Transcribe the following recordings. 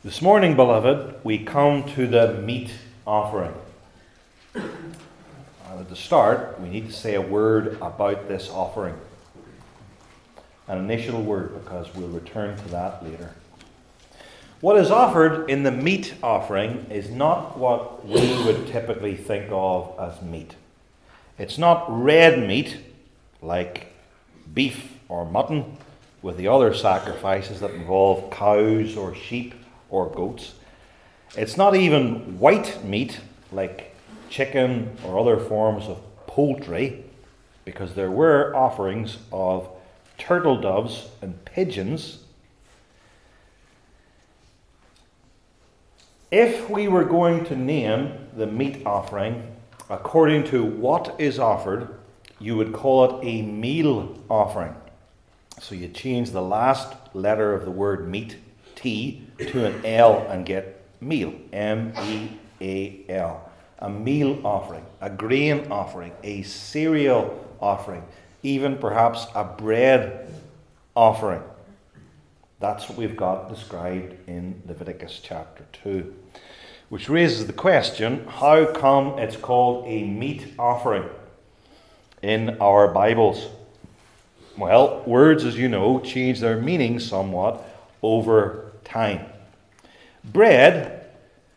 This morning, beloved, we come to the meat offering. At the start, we need to say a word about this offering. An initial word, because we'll return to that later. What is offered in the meat offering is not what we would typically think of as meat. It's not red meat, like beef or mutton, with the other sacrifices that involve cows or sheep or goats. It's not even white meat, like chicken or other forms of poultry, because there were offerings of turtle doves and pigeons. If we were going to name the meat offering according to what is offered, you would call it a meal offering. So you change the last letter of the word meat, T, to an L and get meal, M-E-A-L. A meal offering, a grain offering, a cereal offering, even perhaps a bread offering. That's what we've got described in Leviticus chapter 2. Which raises the question, how come it's called a meat offering in our Bibles? Well, words, as you know, change their meaning somewhat over time. Bread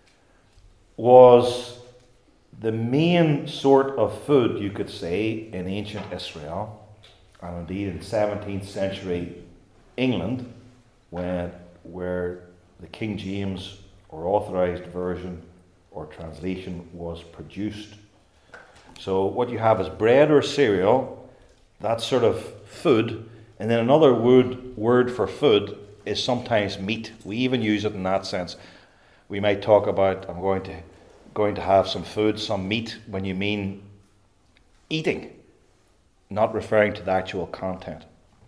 was the main sort of food, you could say, in ancient Israel, and indeed in 17th century England, where the King James or authorized version or translation was produced. So what you have is bread or cereal, that sort of food, and then another word for food is sometimes meat. We even use it in that sense. We might talk about, I'm going to have some food, some meat, when you mean eating, not referring to the actual content.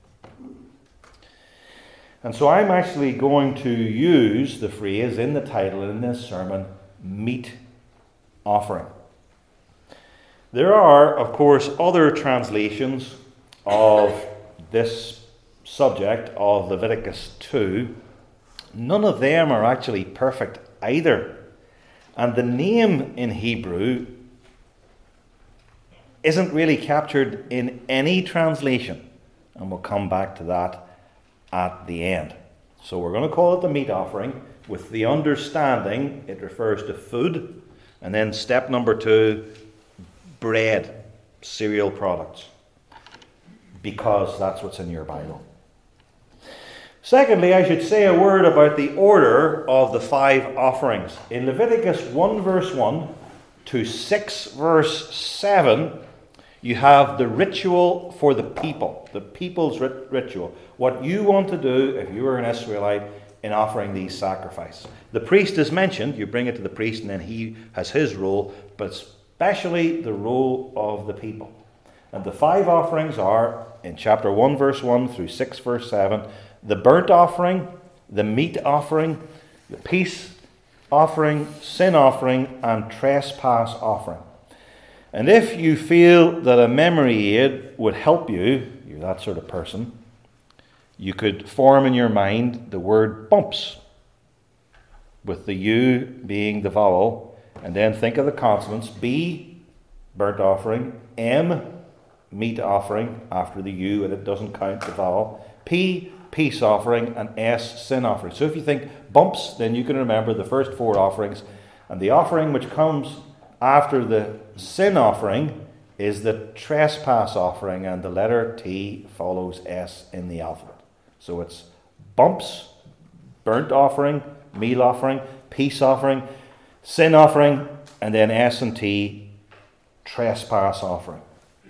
And so I'm actually going to use the phrase in the title in this sermon, meat offering. There are, of course, other translations of this subject of Leviticus 2. None of them are actually perfect either. And the name in Hebrew isn't really captured in any translation. And we'll come back to that at the end. So we're going to call it the meat offering with the understanding it refers to food. And then step number 2, bread, cereal products. Because that's what's in your Bible. Secondly, I should say a word about the order of the 5 offerings. In Leviticus 1 verse 1 to 6 verse 7, you have the ritual for the people, the people's ritual. What you want to do if you are an Israelite in offering these sacrifices. The priest is mentioned, you bring it to the priest and then he has his role, but especially the role of the people. And the 5 offerings are, in chapter 1 verse 1 through 6 verse 7, the burnt offering, the meat offering, the peace offering, sin offering, and trespass offering. And if you feel that a memory aid would help you, you're that sort of person, you could form in your mind the word bumps, with the U being the vowel, and then think of the consonants. B, burnt offering, M, meat offering, after the U, and it doesn't count the vowel. P, peace offering, and S, sin offering. So if you think bumps, then you can remember the first 4 offerings, and the offering which comes after the sin offering is the trespass offering, and the letter T follows S in the alphabet. So it's bumps, burnt offering, meal offering, peace offering, sin offering, and then S and T, trespass offering.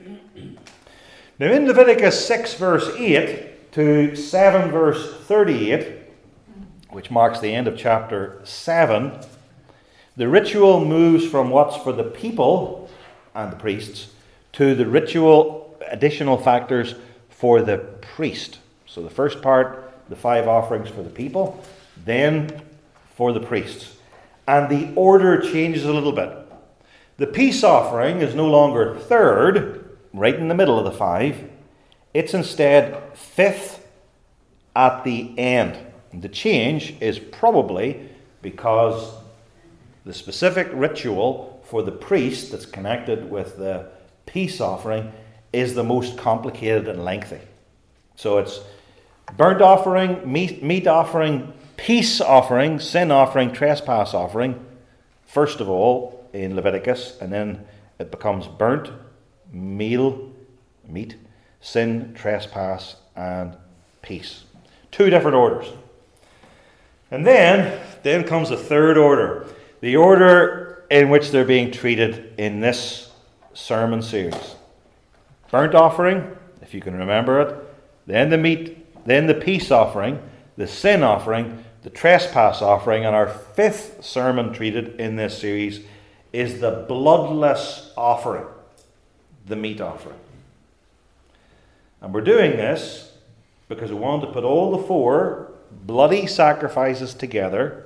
Now in Leviticus 6 verse 8 to 7 verse 38, which marks the end of chapter 7, the ritual moves from what's for the people and the priests to the ritual additional factors for the priest. So the first part, the 5 offerings for the people, then for the priests. And the order changes a little bit. The peace offering is no longer third, right in the middle of the 5. It's instead 5th at the end. The change is probably because the specific ritual for the priest that's connected with the peace offering is the most complicated and lengthy. So it's burnt offering, meat offering, peace offering, sin offering, trespass offering, first of all in Leviticus, and then it becomes burnt, meat, sin, trespass, and peace. 2 different orders. And then comes a third order, the order in which they're being treated in this sermon series. Burnt offering, if you can remember it, then the meat, then the peace offering, the sin offering, the trespass offering, and our 5th sermon treated in this series is the bloodless offering, the meat offering. And we're doing this because we want to put all the 4 bloody sacrifices together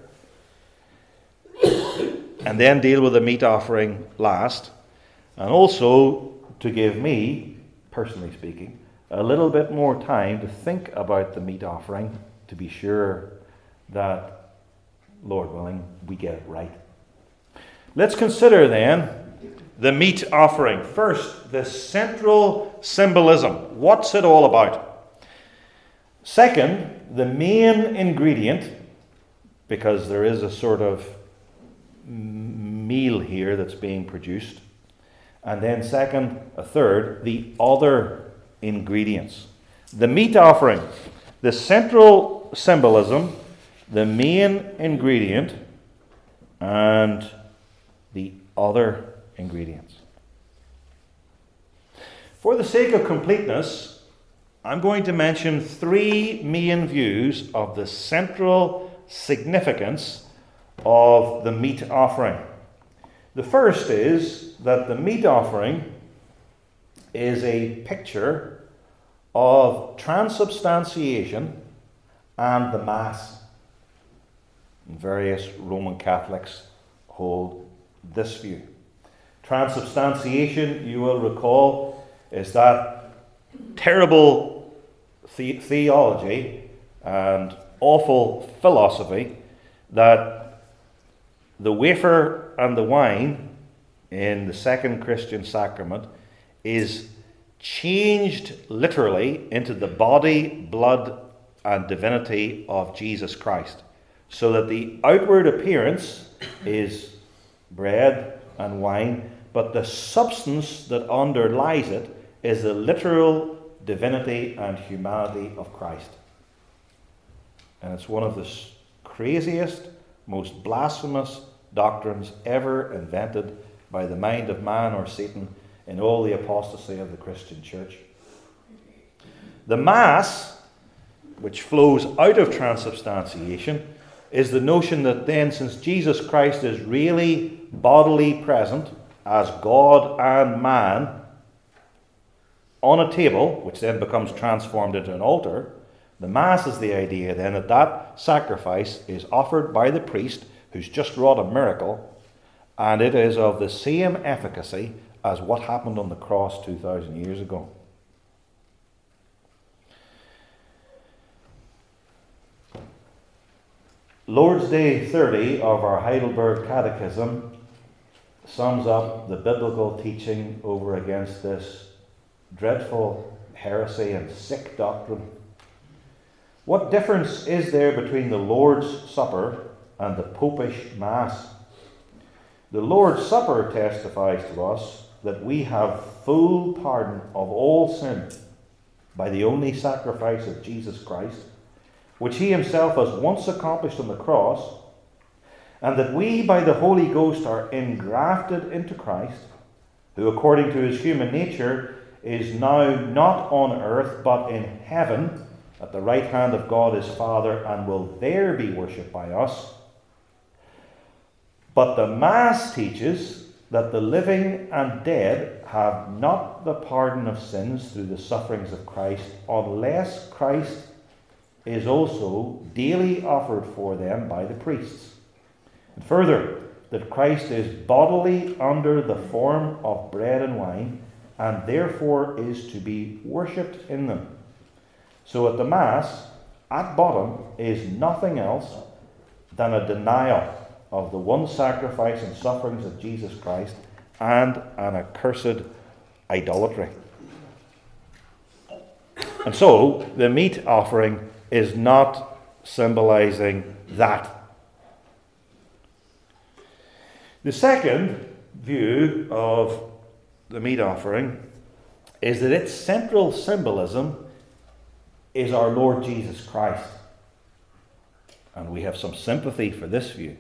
and then deal with the meat offering last, and also to give me, personally speaking, a little bit more time to think about the meat offering to be sure that, Lord willing, we get it right. Let's consider then the meat offering. First, the central symbolism. What's it all about? Second, the main ingredient, because there is a sort of meal here that's being produced. And then third, the other ingredients. The meat offering, the central symbolism, the main ingredient, and the other ingredients. For the sake of completeness, I'm going to mention 3 main views of the central significance of the meat offering. The first is that the meat offering is a picture of transubstantiation and the Mass. And various Roman Catholics hold this view. Transubstantiation, you will recall, is that terrible theology and awful philosophy that the wafer and the wine in the second Christian sacrament is changed literally into the body, blood, and divinity of Jesus Christ, so that the outward appearance is bread and wine, but the substance that underlies it is the literal divinity and humanity of Christ. And it's one of the craziest, most blasphemous doctrines ever invented by the mind of man or Satan in all the apostasy of the Christian church. The Mass, which flows out of transubstantiation, is the notion that then, since Jesus Christ is really bodily present as God and man on a table, which then becomes transformed into an altar, the Mass is the idea then that sacrifice is offered by the priest who's just wrought a miracle, and it is of the same efficacy as what happened on the cross 2,000 years ago. Lord's Day 30 of our Heidelberg Catechism sums up the biblical teaching over against this dreadful heresy and sick doctrine. What difference is there between the Lord's Supper and the Popish Mass? The Lord's Supper testifies to us that we have full pardon of all sin by the only sacrifice of Jesus Christ, which he himself has once accomplished on the cross, and that we by the Holy Ghost are engrafted into Christ, who according to his human nature is now not on earth but in heaven at the right hand of God his Father, and will there be worshipped by us. But the Mass teaches that the living and dead have not the pardon of sins through the sufferings of Christ, unless Christ is also daily offered for them by the priests. And further, that Christ is bodily under the form of bread and wine, and therefore is to be worshipped in them. So at the Mass, at bottom, is nothing else than a denial of the one sacrifice and sufferings of Jesus Christ and an accursed idolatry. And so, the meat offering is not symbolizing that. The second view of the meat offering is that its central symbolism is our Lord Jesus Christ. And we have some sympathy for this view.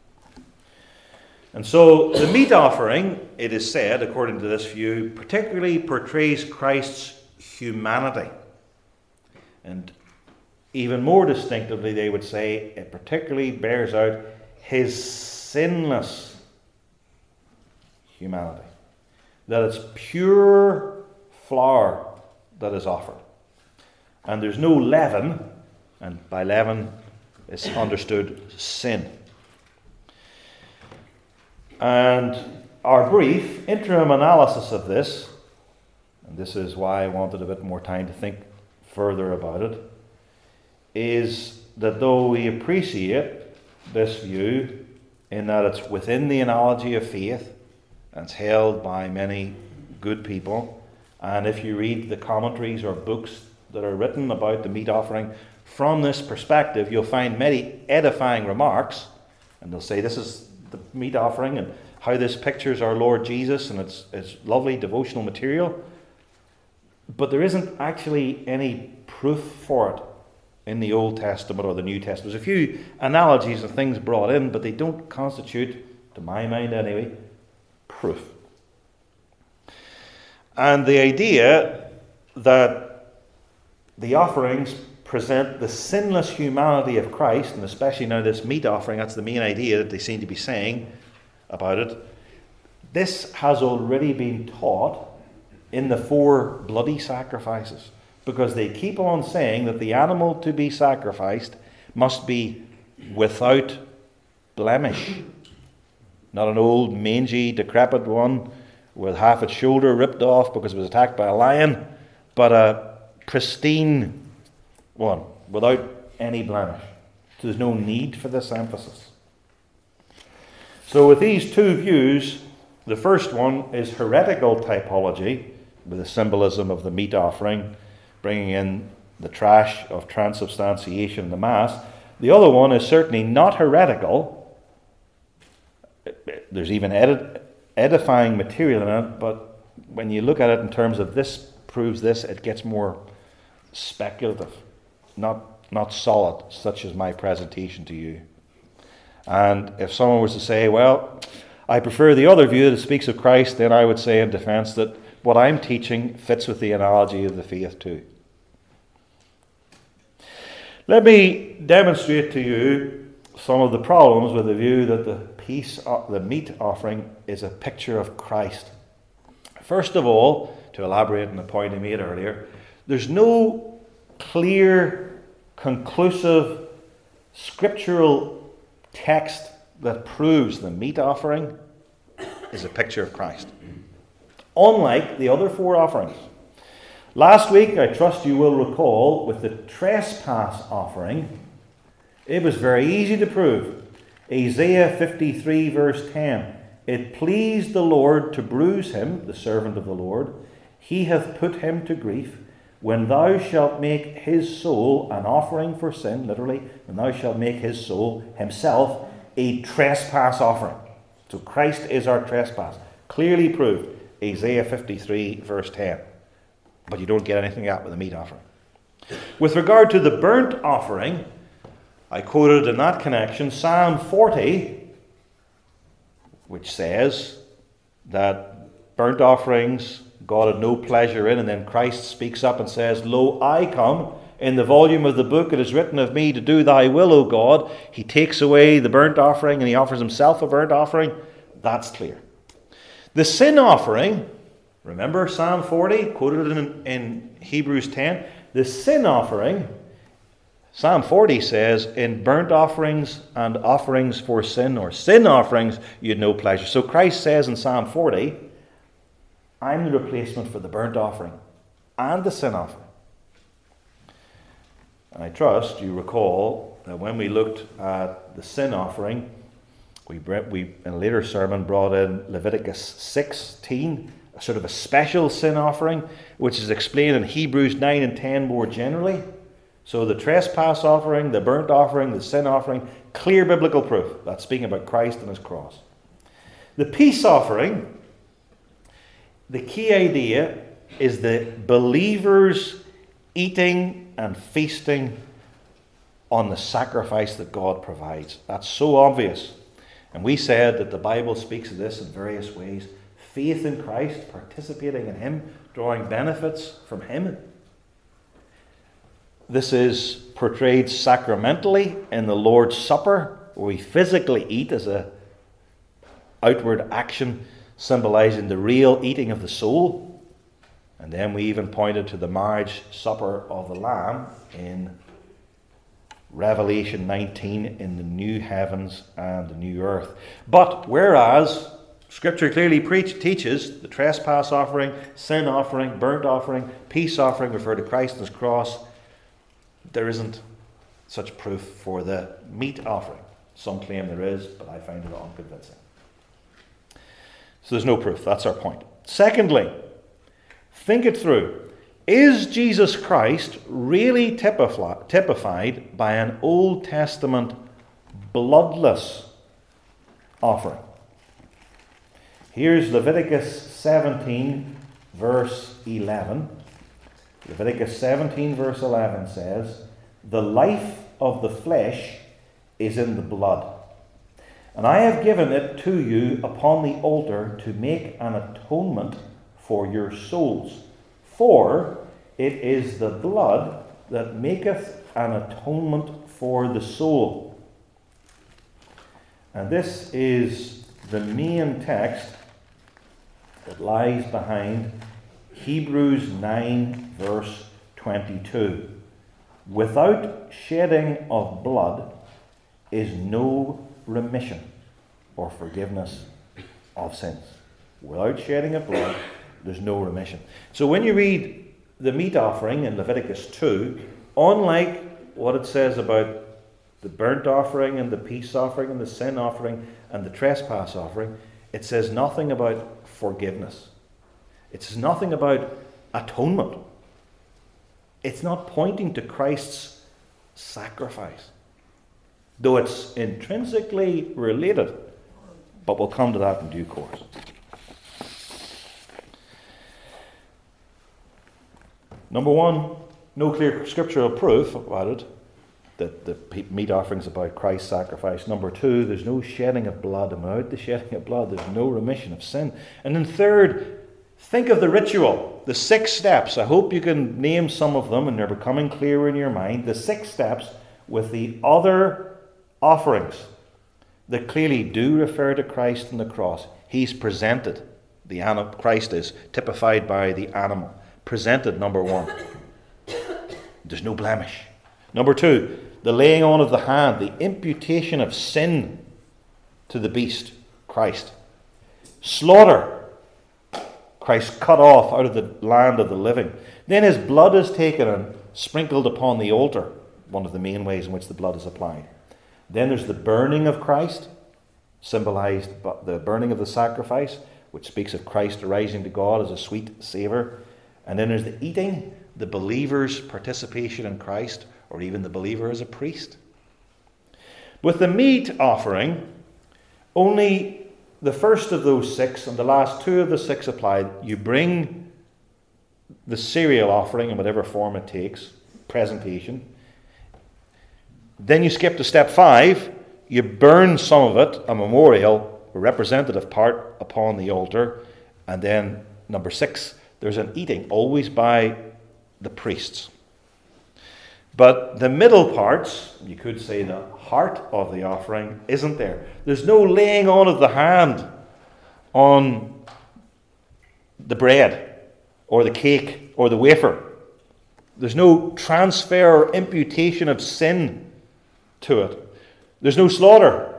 And so the meat offering, it is said, according to this view, particularly portrays Christ's humanity. And even more distinctively, they would say, it particularly bears out his sinless humanity. That it's pure flour that is offered. And there's no leaven, and by leaven is understood sin. And our brief interim analysis of this, and this is why I wanted a bit more time to think further about it, is that though we appreciate this view in that it's within the analogy of faith, and it's held by many good people, and if you read the commentaries or books that are written about the meat offering from this perspective, you'll find many edifying remarks, and they'll say this is the meat offering and how this pictures our Lord Jesus, and it's lovely devotional material. But there isn't actually any proof for it in the Old Testament or the New Testament. There's a few analogies and things brought in, but they don't constitute, to my mind anyway, proof. And the idea that the offerings present the sinless humanity of Christ, and especially now this meat offering, that's the main idea that they seem to be saying about it. This has already been taught in the 4 bloody sacrifices, because they keep on saying that the animal to be sacrificed must be without blemish. Not an old, mangy, decrepit one with half its shoulder ripped off because it was attacked by a lion, but a pristine one without any blemish. So there's no need for this emphasis. So with these two views, the first one is heretical typology, with the symbolism of the meat offering, bringing in the trash of transubstantiation in the Mass. The other one is certainly not heretical. There's even edifying material in it, but when you look at it in terms of this proves this, it gets more speculative, not solid, such as my presentation to you. And if someone was to say, well, I prefer the other view that speaks of Christ, then I would say in defense that what I'm teaching fits with the analogy of the faith too. Let me demonstrate to you some of the problems with the view that the meat offering is a picture of Christ. First of all, to elaborate on the point I made earlier, there's no clear, conclusive, scriptural text that proves the meat offering is a picture of Christ. Unlike the other 4 offerings. Last week, I trust you will recall, with the trespass offering, it was very easy to prove. Isaiah 53 verse 10. It pleased the Lord to bruise him, the servant of the Lord. He hath put him to grief. When thou shalt make his soul an offering for sin, literally, when thou shalt make his soul himself a trespass offering. So Christ is our trespass. Clearly proved. Isaiah 53 verse 10. But you don't get anything out with a meat offering. With regard to the burnt offering, I quoted in that connection Psalm 40, which says that burnt offerings God had no pleasure in, and then Christ speaks up and says, Lo, I come. In the volume of the book it is written of me to do thy will, O God. He takes away the burnt offering and he offers himself a burnt offering. That's clear. The sin offering, remember Psalm 40, quoted in Hebrews 10. The sin offering, Psalm 40 says, in burnt offerings and offerings for sin, or sin offerings, you had no pleasure. So Christ says in Psalm 40, I'm the replacement for the burnt offering and the sin offering. And I trust you recall that when we looked at the sin offering, we in a later sermon brought in Leviticus 16, a sort of a special sin offering, which is explained in Hebrews 9 and 10 more generally. So the trespass offering, the burnt offering, the sin offering, clear biblical proof. That's speaking about Christ and his cross. The peace offering, the key idea is the believers eating and feasting on the sacrifice that God provides. That's so obvious. And we said that the Bible speaks of this in various ways. Faith in Christ, participating in him, drawing benefits from him. This is portrayed sacramentally in the Lord's Supper, where we physically eat as an outward action symbolizing the real eating of the soul. And then we even pointed to the marriage supper of the Lamb in Revelation 19, in the new heavens and the new earth. But whereas Scripture clearly teaches the trespass offering, sin offering, burnt offering, peace offering refer to Christ and his cross, there isn't such proof for the meat offering. Some claim there is, but I find it unconvincing. So there's no proof. That's our point. Secondly, think it through. Is Jesus Christ really typified by an Old Testament bloodless offering? Here's Leviticus 17, verse 11. Leviticus 17, verse 11 says, "The life of the flesh is in the blood. And I have given it to you upon the altar to make an atonement for your souls. For it is the blood that maketh an atonement for the soul." And this is the main text that lies behind Hebrews 9, verse 22. "Without shedding of blood is no remission or forgiveness of sins." Without shedding of blood, there's no remission. So when you read the meat offering in Leviticus 2, unlike what it says about the burnt offering and the peace offering and the sin offering and the trespass offering, it says nothing about forgiveness. It says nothing about atonement. It's not pointing to Christ's sacrifice, though it's intrinsically related, but we'll come to that in due course. Number one, no clear scriptural proof about it, that the meat offering's about Christ's sacrifice. Number two, there's no shedding of blood, and without the shedding of blood, there's no remission of sin. And then third, think of the ritual, the 6 steps. I hope you can name some of them, and they're becoming clearer in your mind. The 6 steps with the other offerings that clearly do refer to Christ and the cross. He's presented. Christ is typified by the animal. Presented, number 1. There's no blemish. Number 2, the laying on of the hand, the imputation of sin to the beast, Christ. Slaughter, Christ cut off out of the land of the living. Then his blood is taken and sprinkled upon the altar, one of the main ways in which the blood is applied. Then there's the burning of Christ, symbolized by the burning of the sacrifice, which speaks of Christ arising to God as a sweet savour. And then there's the eating, the believer's participation in Christ, or even the believer as a priest. With the meat offering, only the first of those 6 and the last 2 of the 6 apply. You bring the cereal offering in whatever form it takes, presentation. Then you skip to step 5. You burn some of it, a memorial, a representative part, upon the altar. And then number 6, there's an eating, always by the priests. But the middle parts, you could say the heart of the offering, isn't there. There's no laying on of the hand on the bread or the cake or the wafer. There's no transfer or imputation of sin to it. There's no slaughter.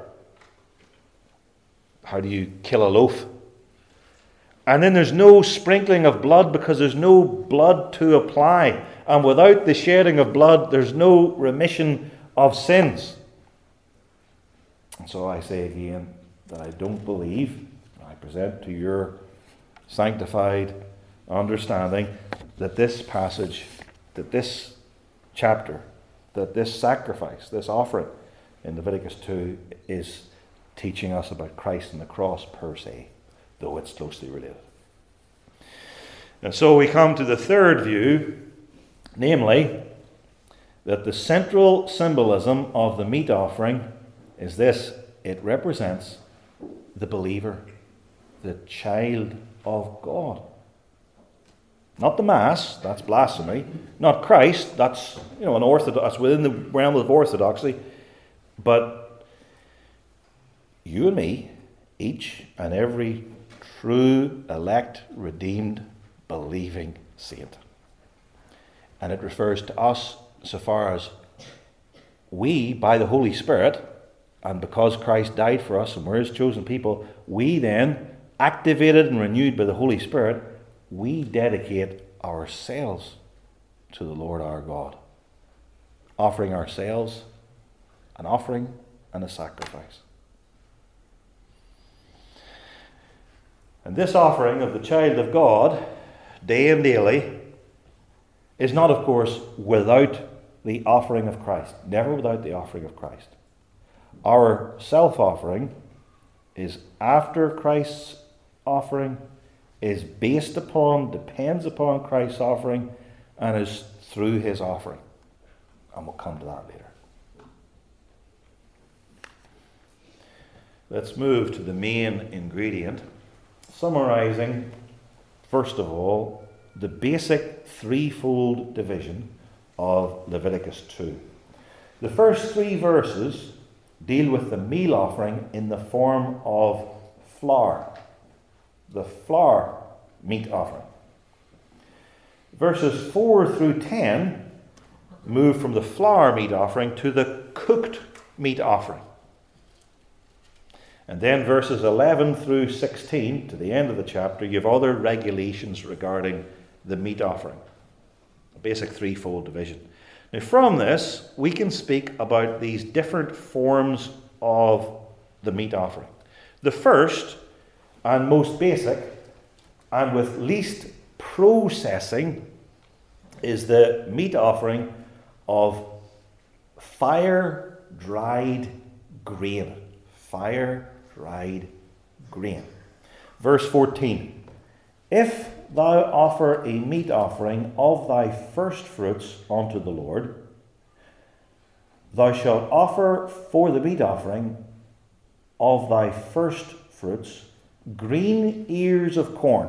How do you kill a loaf? And then there's no sprinkling of blood, because there's no blood to apply. And without the shedding of blood, there's no remission of sins. And so I say again that I don't believe, I present to your sanctified understanding, that this passage, that this chapter, that this sacrifice, this offering in Leviticus 2 is teaching us about Christ and the cross per se, though it's closely related. And so we come to the third view, namely, that the central symbolism of the meat offering is this: it represents the believer, the child of God. Not the Mass, that's blasphemy. Not Christ, that's that's within the realm of orthodoxy. But you and me, each and every true, elect, redeemed, believing saint. And it refers to us so far as we, by the Holy Spirit, and because Christ died for us and we're his chosen people, we then, activated and renewed by the Holy Spirit, we dedicate ourselves to the Lord our God, offering ourselves an offering and a sacrifice. And this offering of the child of God, day and daily, is not, of course, without the offering of Christ. Never without the offering of Christ. Our self-offering is after Christ's offering, is based upon, depends upon Christ's offering, and is through his offering. And we'll come to that later. Let's move to the main ingredient, summarizing, first of all, the basic threefold division of Leviticus 2. The first 3 verses deal with the meal offering in the form of flour. The flour meat offering. Verses 4 through 10 move from the flour meat offering to the cooked meat offering. And then verses 11 through 16, to the end of the chapter, you have other regulations regarding the meat offering. A basic threefold division. Now from this, we can speak about these different forms of the meat offering. The first and most basic, and with least processing, is the meat offering of fire-dried grain. Fire-dried grain. Verse 14. If thou offer a meat offering of thy first fruits unto the Lord, thou shalt offer for the meat offering of thy first fruits green ears of corn.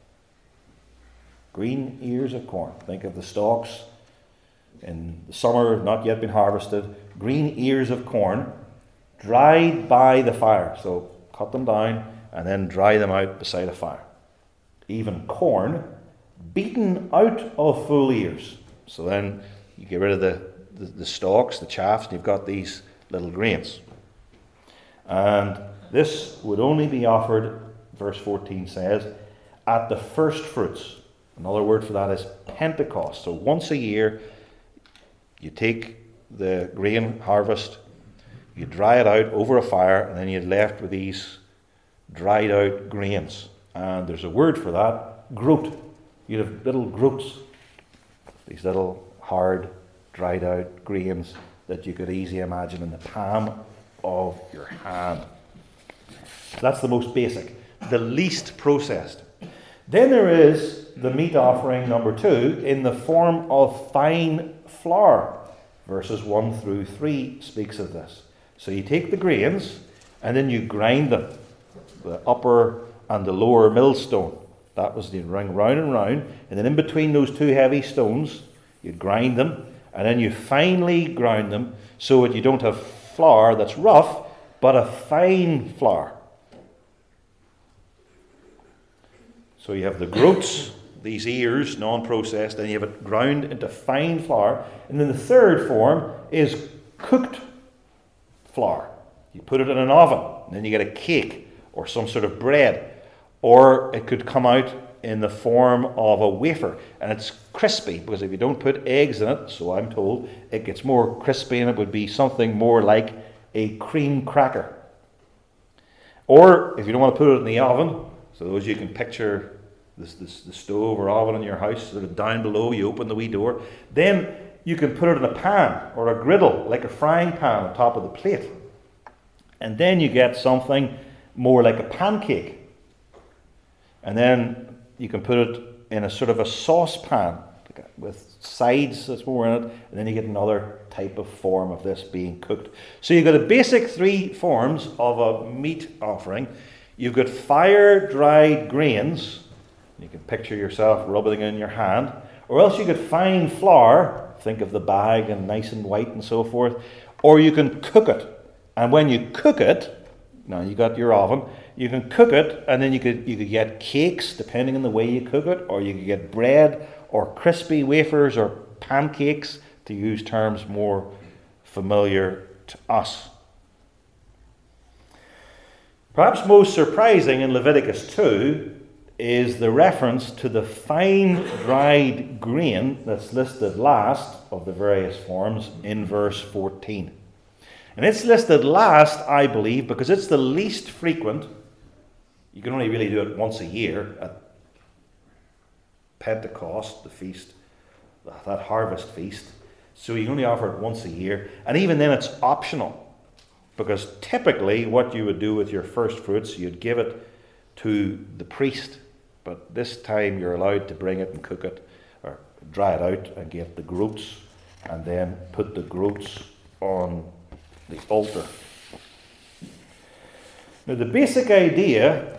Green ears of corn. Think of the stalks in the summer, not yet been harvested. Green ears of corn, dried by the fire. So cut them down and then dry them out beside a fire. Even corn beaten out of full ears. So then you get rid of the stalks, the chaffs, and you've got these little grains. And this would only be offered, verse 14 says, at the first fruits. Another word for that is Pentecost. So once a year, you take the grain harvest, you dry it out over a fire, and then you're left with these dried out grains. And there's a word for that, groat. You have little groats, these little hard, dried out grains that you could easily imagine in the palm of your hand. That's the most basic, the least processed. Then there is the meat offering number 2 in the form of fine flour. Verses 1 through 3 speaks of this. So you take the grains and then you grind them, the upper and the lower millstone. That was the ring round and round. And then in between those 2 heavy stones, you grind them, and then you finely grind them so that you don't have flour that's rough, but a fine flour. So you have the groats, these ears, non-processed, and you have it ground into fine flour. And then the third form is cooked flour. You put it in an oven, and then you get a cake or some sort of bread. Or it could come out in the form of a wafer, and it's crispy because if you don't put eggs in it, so I'm told, it gets more crispy and it would be something more like a cream cracker. Or if you don't want to put it in the oven, so those you can picture the stove or oven in your house, sort of down below, you open the wee door, then you can put it in a pan or a griddle, like a frying pan on top of the plate. And then you get something more like a pancake. And then you can put it in a sort of a saucepan with sides that's more in it, and then you get another type of form of this being cooked. So you've got a basic three forms of a meat offering. You've got fire-dried grains. You can picture yourself rubbing it in your hand. Or else you could fine flour, think of the bag and nice and white and so forth. Or you can cook it. And when you cook it, now you got your oven, you can cook it, and then you could get cakes depending on the way you cook it, or you could get bread or crispy wafers or pancakes, to use terms more familiar to us. Perhaps most surprising in Leviticus 2 is the reference to the fine dried grain that's listed last of the various forms in verse 14. And it's listed last, I believe, because it's the least frequent. You can only really do it once a year at Pentecost, the feast, that harvest feast. So you can only offer it once a year. And even then it's optional, because typically what you would do with your first fruits, you'd give it to the priest. But this time you're allowed to bring it and cook it, or dry it out and get the groats, and then put the groats on the altar. Now the basic idea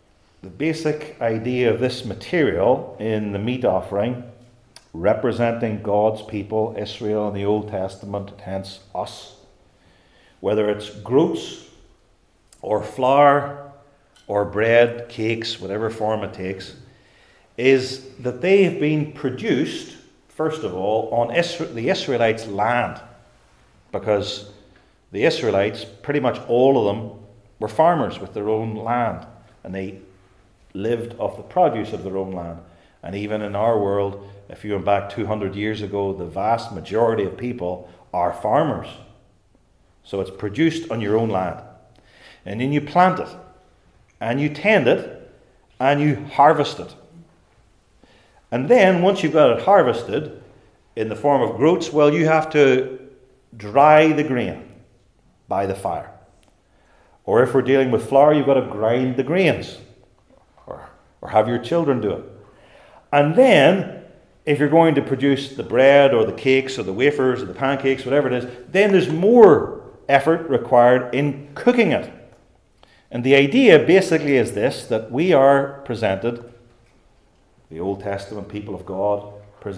of this material in the meat offering, representing God's people, Israel in the Old Testament, hence us, whether it's groats or flour or bread, cakes, whatever form it takes, is that they have been produced, first of all, on the Israelites' land, because the Israelites, pretty much all of them, were farmers with their own land, and they lived off the produce of their own land. And even in our world, if you went back 200 years ago, the vast majority of people are farmers. So it's produced on your own land. And then you plant it, and you tend it, and you harvest it. And then, once you've got it harvested, in the form of groats, well, you have to dry the grain by the fire. Or if we're dealing with flour, you've got to grind the grains, or have your children do it. And then, if you're going to produce the bread or the cakes or the wafers or the pancakes, whatever it is, then there's more effort required in cooking it. And the idea basically is this, that we are presented, the Old Testament people of God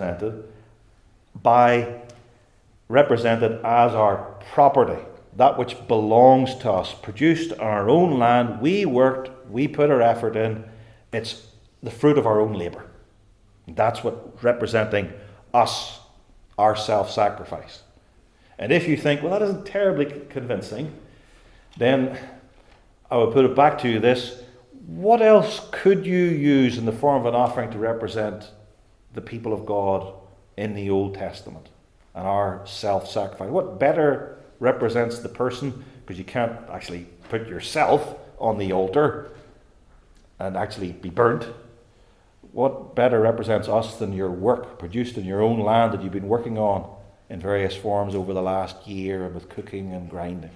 represented as our property, that which belongs to us, produced on our own land. We worked, we put our effort in. It's the fruit of our own labour. That's what representing us, our self-sacrifice. And if you think, well, that isn't terribly convincing, then I would put it back to you this: what else could you use in the form of an offering to represent the people of God in the Old Testament and our self-sacrifice? What better represents the person? Because you can't actually put yourself on the altar and actually be burnt. What better represents us than your work produced in your own land that you've been working on in various forms over the last year, and with cooking and grinding?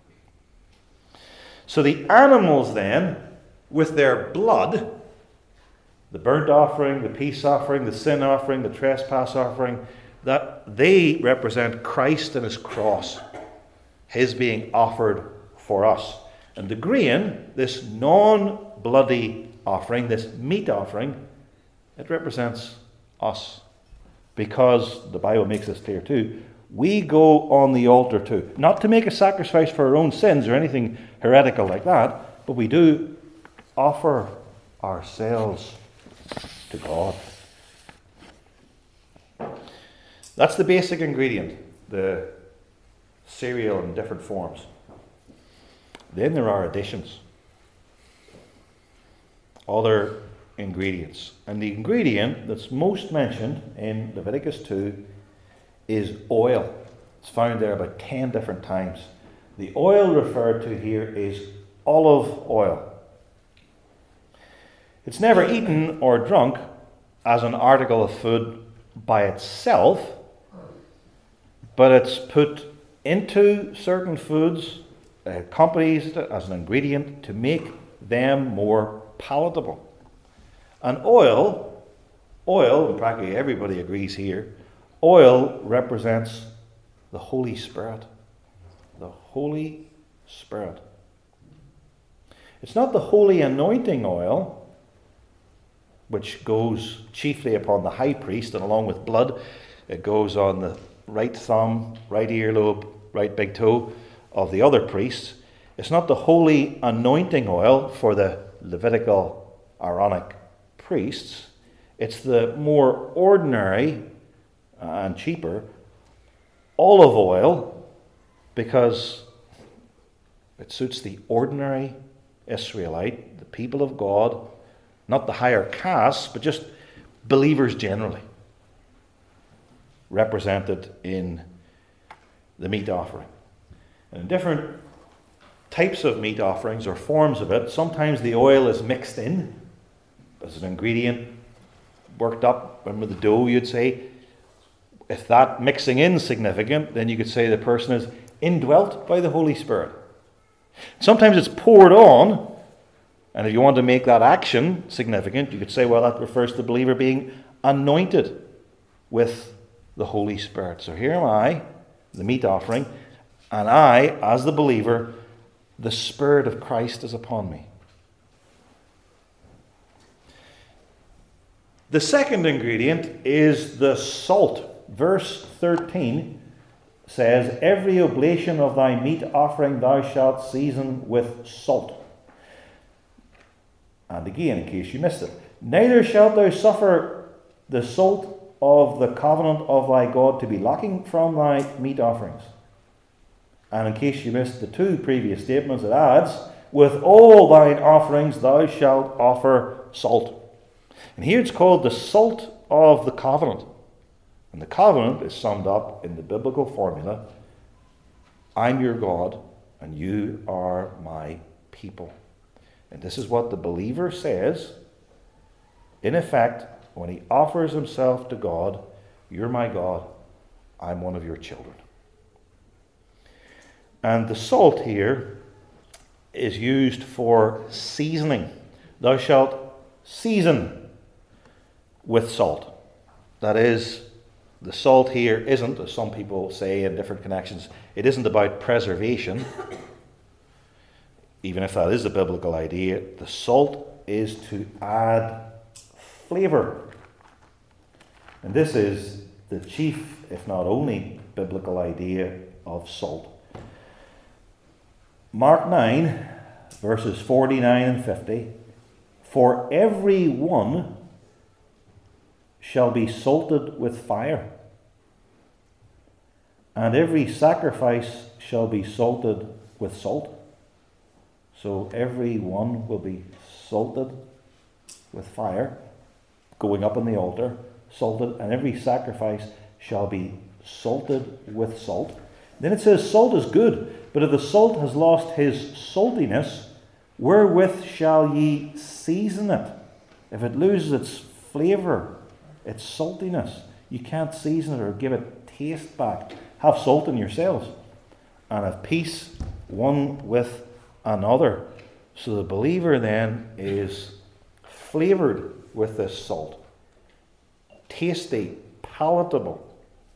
So the animals then, with their blood, the burnt offering, the peace offering, the sin offering, the trespass offering, that they represent Christ and his cross, his being offered for us. And the grain, this non-bloody offering, this meat offering, it represents us. Because the Bible makes this clear too, we go on the altar too. Not to make a sacrifice for our own sins or anything heretical like that, but we do offer ourselves to God. That's the basic ingredient, the cereal in different forms. Then there are additions. Other ingredients. And the ingredient that's most mentioned in Leviticus 2 is oil. It's found there about 10 different times. The oil referred to here is olive oil. It's never eaten or drunk as an article of food by itself, but it's put into certain foods, accompanies it as an ingredient to make them more palatable. And oil, practically everybody agrees here, oil represents the Holy Spirit. The Holy Spirit. It's not the holy anointing oil, which goes chiefly upon the high priest, and along with blood, it goes on the right thumb, right earlobe, right big toe of the other priests. It's not the holy anointing oil for the Levitical Aaronic priests. It's the more ordinary and cheaper olive oil, because it suits the ordinary Israelite, the people of God, not the higher castes, but just believers generally, represented in the meat offering. And in different types of meat offerings or forms of it, sometimes the oil is mixed in as an ingredient, worked up, and with the dough, you'd say. If that mixing in is significant, then you could say the person is indwelt by the Holy Spirit. Sometimes it's poured on, and if you want to make that action significant, you could say, well, that refers to the believer being anointed with the Holy Spirit. So here am I, the meat offering, and I, as the believer, the Spirit of Christ is upon me. The second ingredient is the salt. Verse 13 says, every oblation of thy meat offering thou shalt season with salt. And again, in case you missed it, neither shalt thou suffer the salt of the covenant of thy God to be lacking from thy meat offerings. And in case you missed the two previous statements, it adds, with all thine offerings thou shalt offer salt. And here it's called the salt of the covenant. And the covenant is summed up in the biblical formula, I'm your God and you are my people. And this is what the believer says, in effect, when he offers himself to God, you're my God, I'm one of your children. And the salt here is used for seasoning. Thou shalt season with salt. That is, the salt here isn't, as some people say in different connections, it isn't about preservation. Even if that is a biblical idea, the salt is to add flavor. And this is the chief, if not only, biblical idea of salt. Mark 9, verses 49 and 50. For every one shall be salted with fire, and every sacrifice shall be salted with salt. So every one will be salted with fire, going up on the altar, salted, and every sacrifice shall be salted with salt. Then it says, salt is good, but if the salt has lost his saltiness, wherewith shall ye season it? If it loses its flavour, its saltiness, you can't season it or give it taste back. Have salt in yourselves, and have peace one with another. So the believer then is flavoured with this salt. Tasty, palatable.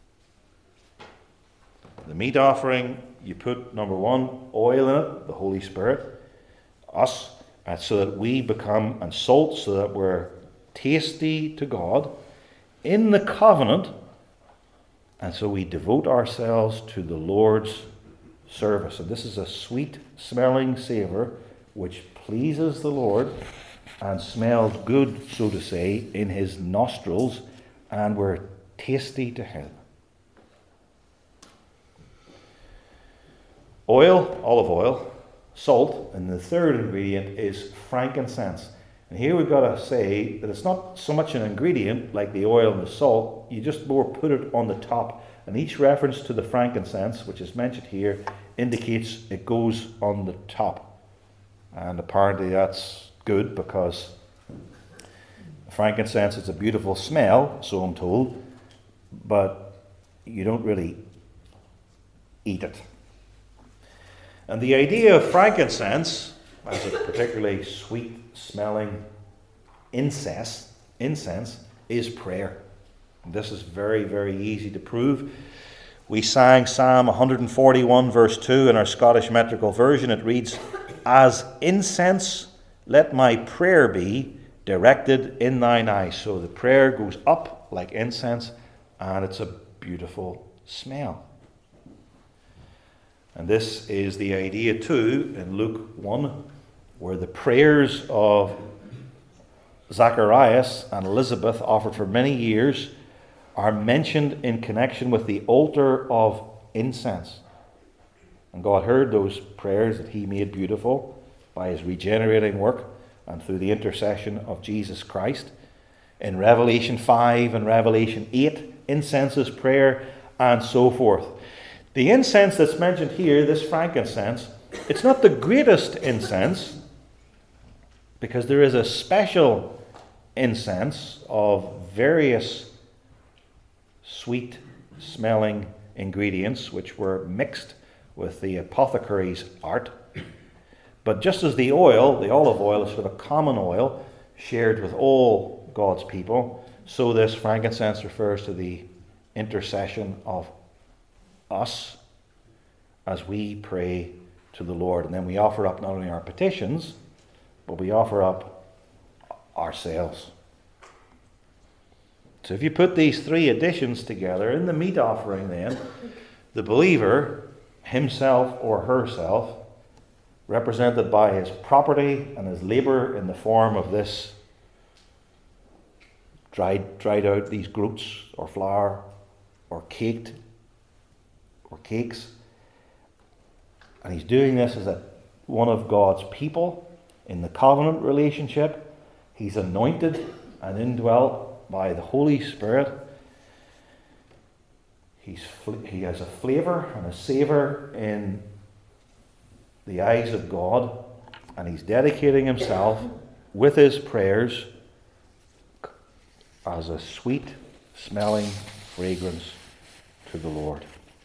The meat offering, you put, number one, oil in it, the Holy Spirit, us, so that we become, and salt, so that we're tasty to God in the covenant, and so we devote ourselves to the Lord's service. And this is a sweet smelling savour which pleases the Lord and smells good, so to say, in his nostrils, and we're tasty to him. Oil, olive oil, salt, and the third ingredient is frankincense. And here we've got to say that it's not so much an ingredient like the oil and the salt, you just more put it on the top. And each reference to the frankincense, which is mentioned here, indicates it goes on the top. And apparently that's good, because frankincense is a beautiful smell, so I'm told, but you don't really eat it. And the idea of frankincense as a particularly sweet-smelling incense is prayer. And this is very, very easy to prove. We sang Psalm 141 verse 2 in our Scottish metrical version. It reads, "As incense let my prayer be directed in thine eyes." So the prayer goes up like incense, and it's a beautiful smell. And this is the idea too in Luke 1, where the prayers of Zacharias and Elizabeth, offered for many years, are mentioned in connection with the altar of incense. And God heard those prayers that he made beautiful by his regenerating work and through the intercession of Jesus Christ. In Revelation 5 and Revelation 8, incense is prayer, and so forth. The incense that's mentioned here, this frankincense, it's not the greatest incense, because there is a special incense of various sweet-smelling ingredients which were mixed with the apothecary's art. But just as the oil, the olive oil, is sort of a common oil shared with all God's people, so this frankincense refers to the intercession of us as we pray to the Lord. And then we offer up not only our petitions, but we offer up ourselves. So if you put these three additions together in the meat offering, then the believer, himself or herself, represented by his property and his labour in the form of this dried out, these groats or flour or cakes, and he's doing this as one of God's people in the covenant relationship. He's anointed and indwelt by the Holy Spirit. He has a flavour and a savour in the eyes of God, and he's dedicating himself with his prayers as a sweet smelling fragrance to the Lord.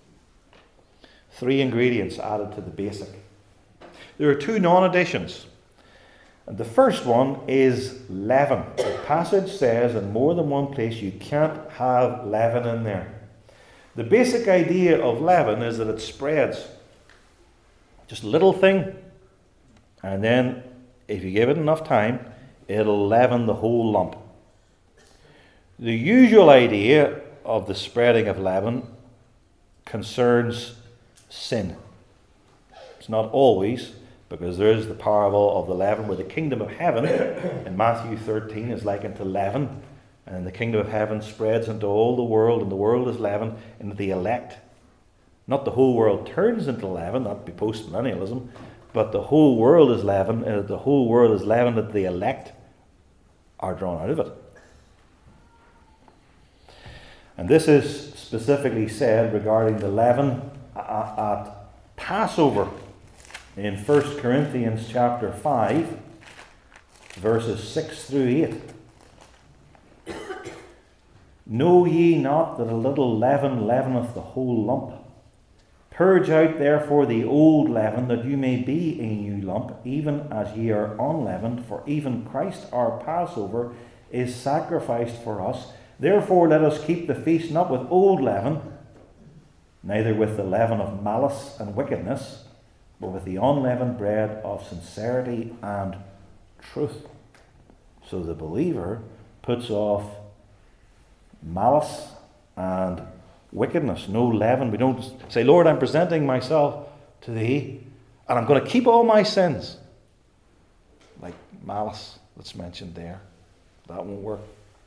3 ingredients added to the basic. There are 2 non-additions. And the first one is leaven. The passage says in more than one place you can't have leaven in there. The basic idea of leaven is that it spreads. Just a little thing, and then if you give it enough time, it'll leaven the whole lump. The usual idea of the spreading of leaven concerns sin. It's not always, because there is the parable of the leaven where the kingdom of heaven in Matthew 13 is likened to leaven, and the kingdom of heaven spreads into all the world, and the world is leavened into the elect. Not the whole world turns into leaven, that'd be post-millennialism, but the whole world is leavened, and the whole world is leavened that the elect are drawn out of it. And this is specifically said regarding the leaven at Passover in 1 Corinthians chapter 5, verses 6 through 8. Know ye not that a little leaven leaveneth the whole lump? Purge out therefore the old leaven, that you may be a new lump, even as ye are unleavened. For even Christ our Passover is sacrificed for us. Therefore let us keep the feast not with old leaven, neither with the leaven of malice and wickedness, but with the unleavened bread of sincerity and truth. So the believer puts off malice and wickedness, no leaven. We don't say, Lord, I'm presenting myself to thee, and I'm going to keep all my sins. Like malice that's mentioned there. That won't work.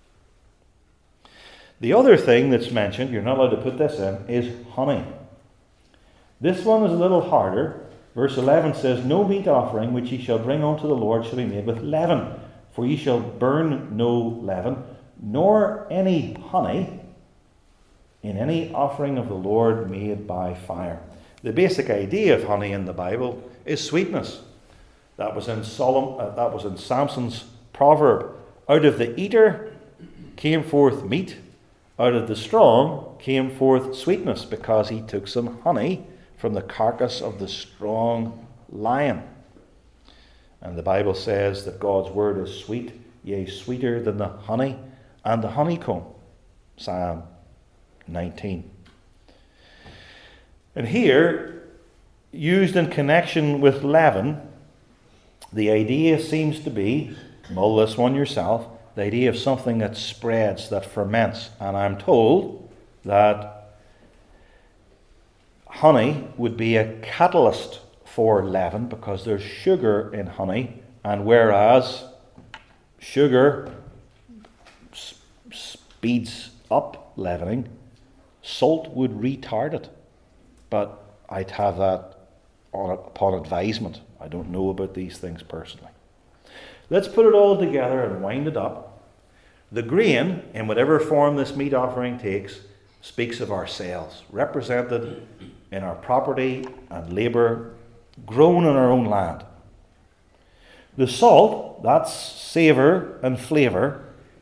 The other thing that's mentioned, you're not allowed to put this in, is honey. This one is a little harder. Verse 11 says, No meat offering which ye shall bring unto the Lord shall be made with leaven. For ye shall burn no leaven, nor any honey in any offering of the Lord made by fire. The basic idea of honey in the Bible is sweetness. That was in Samson's proverb. Out of the eater came forth meat, out of the strong came forth sweetness, because he took some honey from the carcass of the strong lion. And the Bible says that God's word is sweet, yea, sweeter than the honey and the honeycomb. Psalm 19. And here, used in connection with leaven, the idea seems to be, mull this one yourself, the idea of something that spreads, that ferments. And I'm told that honey would be a catalyst for leaven, because there's sugar in honey, and whereas sugar speeds up leavening, salt would retard it. But I'd have that upon advisement. I don't know about these things personally. Let's put it all together and wind it up. The grain, in whatever form this meat offering takes, speaks of ourselves, represented in our property and labour, grown in our own land. The salt, that's savour and flavour,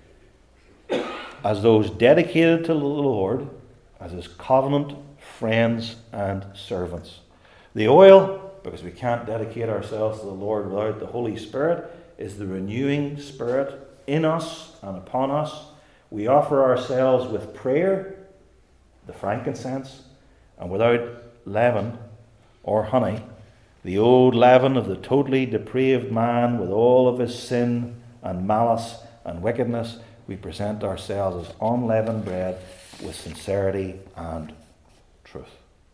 as those dedicated to the Lord, as his covenant friends and servants. The oil, because we can't dedicate ourselves to the Lord without the Holy Spirit, is the renewing Spirit in us and upon us. We offer ourselves with prayer, the frankincense, and without leaven or honey, the old leaven of the totally depraved man with all of his sin and malice and wickedness, we present ourselves as unleavened bread with sincerity and truth.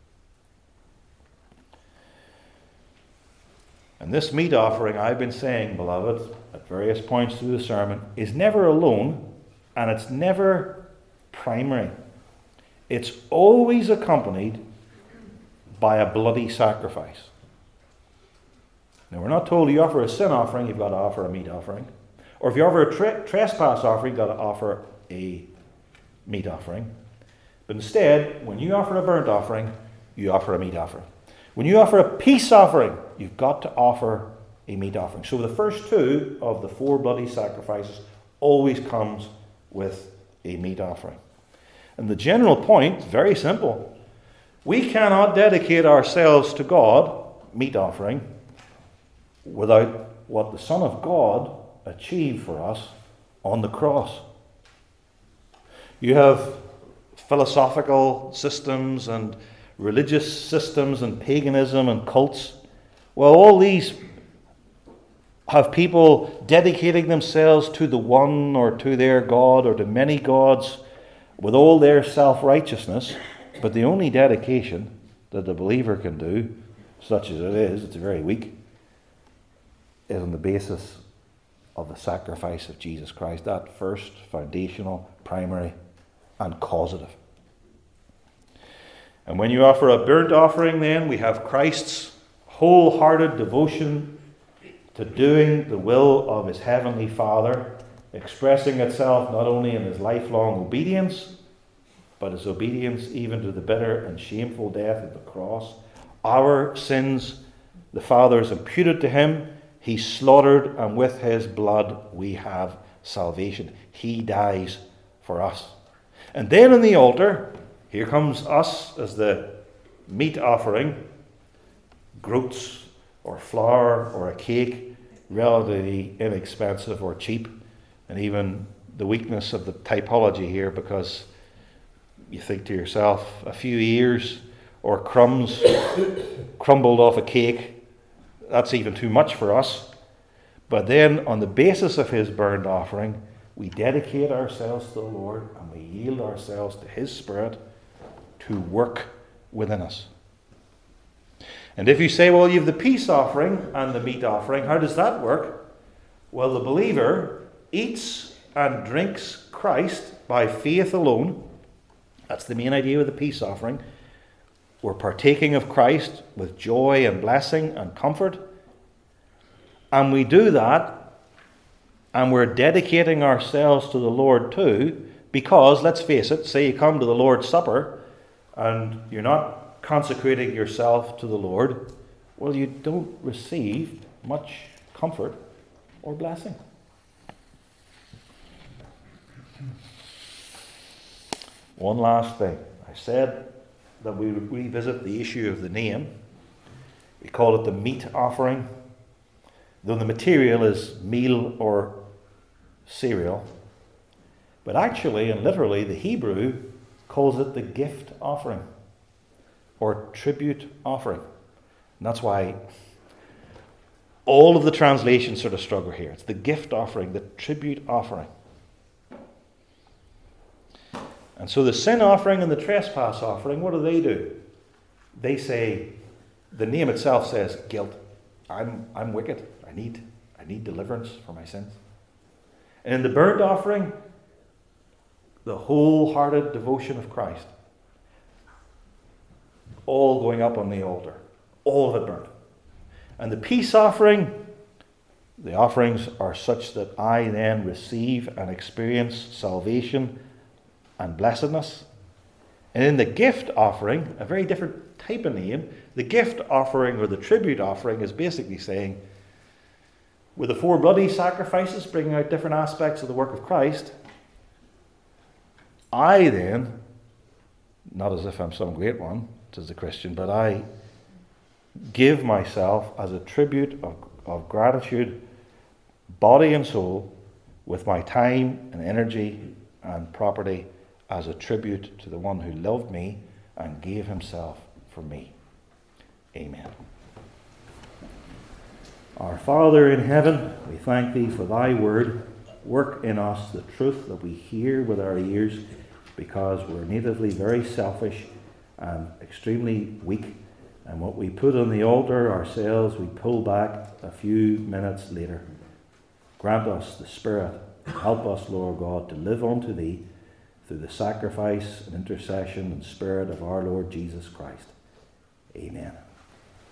And this meat offering, I've been saying, beloved, at various points through the sermon, is never alone, and it's never primary. It's always accompanied by a bloody sacrifice. Now, we're not told you offer a sin offering, you've got to offer a meat offering. Or if you offer a trespass offering, you've got to offer a meat offering. But instead, when you offer a burnt offering, you offer a meat offering. When you offer a peace offering, you've got to offer a meat offering. So the first two of the four bloody sacrifices always comes with a meat offering. And the general point is very simple. We cannot dedicate ourselves to God, meat offering, without what the Son of God achieved for us on the cross. You have philosophical systems and religious systems and paganism and cults. Well, all these have people dedicating themselves to the one or to their God or to many gods with all their self-righteousness, but the only dedication that the believer can do, such as it is, it's very weak, is on the basis of the sacrifice of Jesus Christ, that first, foundational, primary, and causative. And when you offer a burnt offering, then, we have Christ's wholehearted devotion to doing the will of his heavenly Father, expressing itself not only in his lifelong obedience, but his obedience even to the bitter and shameful death of the cross. Our sins the Father has imputed to him. He slaughtered, and with his blood we have salvation. He dies for us. And then on the altar, here comes us as the meat offering, groats or flour or a cake, relatively inexpensive or cheap, and even the weakness of the typology here, because you think to yourself, a few ears or crumbs crumbled off a cake, that's even too much for us. But then on the basis of his burnt offering, we dedicate ourselves to the Lord and we yield ourselves to his Spirit to work within us. And if you say, well, you have the peace offering and the meat offering, how does that work? Well, the believer eats and drinks Christ by faith alone. That's the main idea with the peace offering. We're partaking of Christ with joy and blessing and comfort. And we do that And we're dedicating ourselves to the Lord too, because, let's face it, say you come to the Lord's Supper and you're not consecrating yourself to the Lord, well, you don't receive much comfort or blessing. One last thing. I said that we would revisit the issue of the name. We call it the meat offering, though the material is meal or cereal. But actually and literally, the Hebrew calls it the gift offering or tribute offering. And that's why all of the translations sort of struggle here. It's the gift offering, the tribute offering. And so the sin offering and the trespass offering, what do? They say, the name itself says guilt. I'm wicked. I need deliverance for my sins. And in the burnt offering, the wholehearted devotion of Christ. All going up on the altar. All of it burnt. And the peace offering, the offerings are such that I then receive and experience salvation and blessedness. And in the gift offering, a very different type of name, the gift offering or the tribute offering is basically saying, with the 4 bloody sacrifices bringing out different aspects of the work of Christ, I then, not as if I'm some great one, as a Christian, but I give myself as a tribute of gratitude, body and soul, with my time and energy and property, as a tribute to the one who loved me and gave himself for me. Amen. Our Father in heaven, we thank thee for thy word. Work in us the truth that we hear with our ears, because we're natively very selfish and extremely weak. And what we put on the altar ourselves, we pull back a few minutes later. Grant us the Spirit. Help us, Lord God, to live unto thee through the sacrifice and intercession and Spirit of our Lord Jesus Christ. Amen.